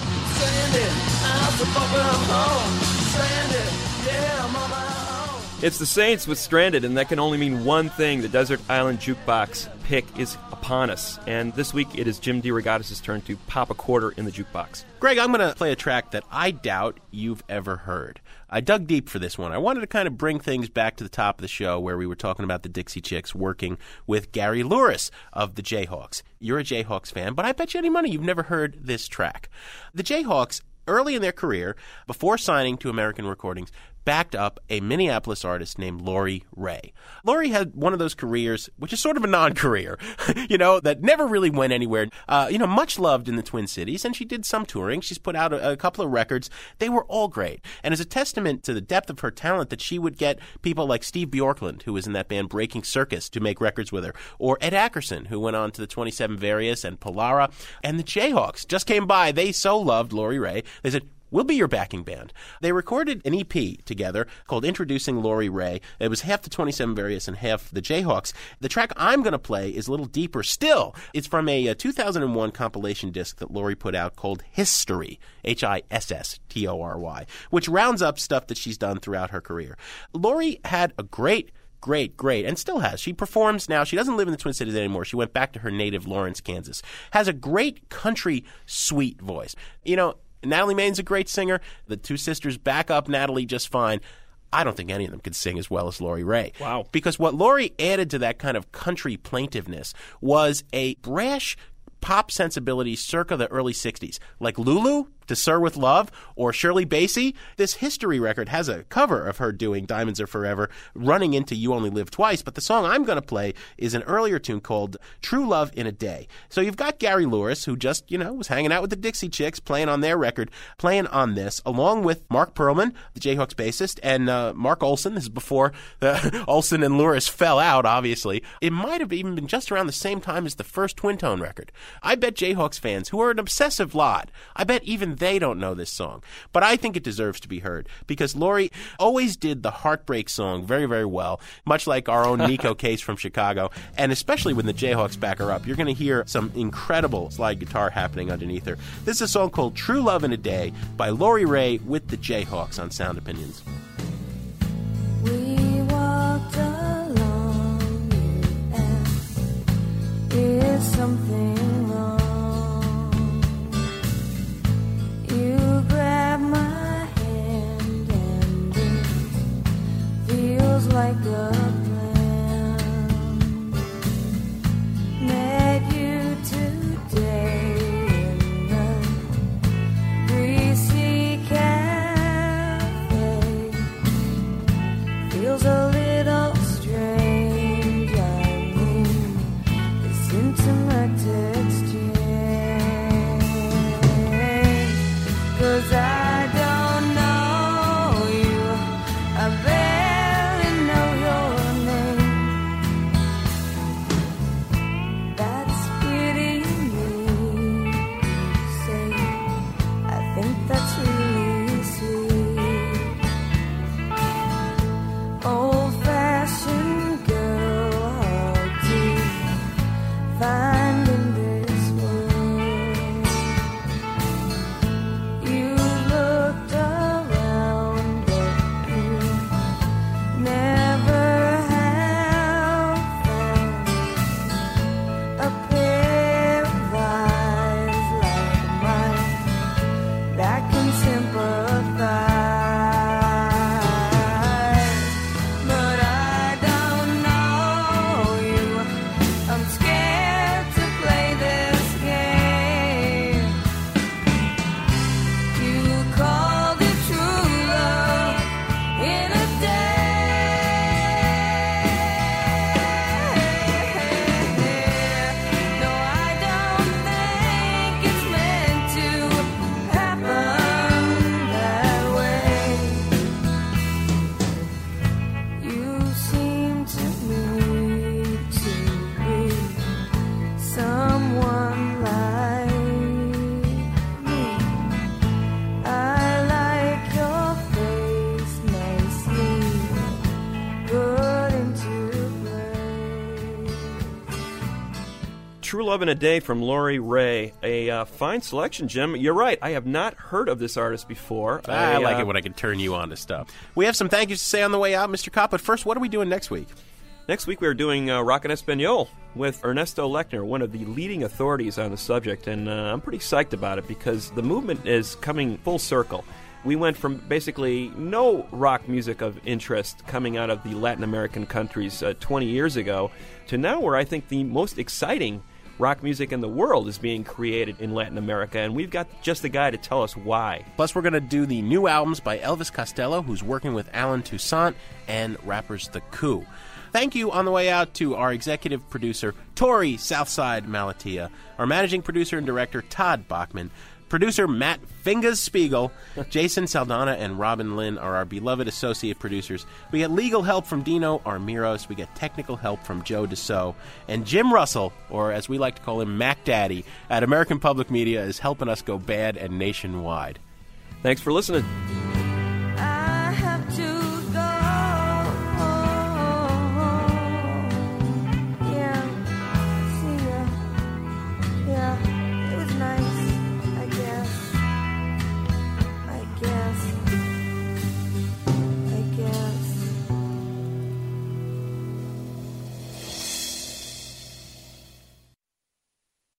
It's the Saints with Stranded, and that can only mean one thing. The Desert Island Jukebox pick is upon us. And this week it is Jim DeRogatis' turn to pop a quarter in the jukebox. Greg, I'm going to play a track that I doubt you've ever heard. I dug deep for this one. I wanted to kind of bring things back to the top of the show where we were talking about the Dixie Chicks working with Gary Louris of the Jayhawks. You're a Jayhawks fan, but I bet you any money you've never heard this track. The Jayhawks, early in their career, before signing to American Recordings, backed up a Minneapolis artist named Lori Ray. Lori had one of those careers, which is sort of a non-career, that never really went anywhere. Much loved in the Twin Cities, and she did some touring. She's put out a couple of records. They were all great. And as a testament to the depth of her talent, that she would get people like Steve Bjorklund, who was in that band Breaking Circus, to make records with her, or Ed Ackerson, who went on to the 27 Various and Polara. And the Jayhawks just came by. They so loved Lori Ray. They said, we'll be your backing band. They recorded an EP together called Introducing Lori Ray. It was half the 27 Various and half the Jayhawks. The track I'm going to play is a little deeper still. It's from a 2001 compilation disc that Lori put out called History, Hisstory, which rounds up stuff that she's done throughout her career. Lori had a great, and still has. She performs now. She doesn't live in the Twin Cities anymore. She went back to her native Lawrence, Kansas. Has a great country, sweet voice. Natalie Main's a great singer. The two sisters back up Natalie just fine. I don't think any of them could sing as well as Lori Ray. Wow. Because what Lori added to that kind of country plaintiveness was a brash pop sensibility circa the early 60s. Like Lulu, To Sir With Love, or Shirley Bassey. This History record has a cover of her doing Diamonds Are Forever, running into You Only Live Twice, but the song I'm going to play is an earlier tune called True Love in a Day. So you've got Gary Louris, who just, was hanging out with the Dixie Chicks, playing on their record, playing on this, along with Mark Perlman, the Jayhawks bassist, and Mark Olson. This is before Olson and Louris fell out, obviously. It might have even been just around the same time as the first Twin Tone record. I bet Jayhawks fans, who are an obsessive lot, I bet even they don't know this song. But I think it deserves to be heard because Lori always did the heartbreak song very, very well, much like our own Nico Case from Chicago. And especially when the Jayhawks back her up, you're going to hear some incredible slide guitar happening underneath her. This is a song called True Love in a Day by Lori Ray with the Jayhawks on Sound Opinions. We walked along and is something wrong? You grab my hand and it feels like a plan. Met you today in the greasy cafe. True Love in a Day from Lori Ray. A fine selection, Jim. You're right. I have not heard of this artist before. I like it when I can turn you on to stuff. We have some thank yous to say on the way out, Mr. Kopp, but first, what are we doing next week? Next week, we're doing Rock en Español with Ernesto Lechner, one of the leading authorities on the subject, and I'm pretty psyched about it because the movement is coming full circle. We went from basically no rock music of interest coming out of the Latin American countries 20 years ago to now where I think the most exciting rock music in the world is being created in Latin America, and we've got just the guy to tell us why. Plus, we're going to do the new albums by Elvis Costello, who's working with Alan Toussaint, and rappers The Coup. Thank you on the way out to our executive producer, Tori Southside Malatia, our managing producer and director, Todd Bachman, producer Matt Fingers Spiegel, Jason Saldana, and Robin Lynn are our beloved associate producers. We get legal help from Dino Armiros. We get technical help from Joe Deso. And Jim Russell, or as we like to call him, Mac Daddy, at American Public Media is helping us go bad and nationwide. Thanks for listening.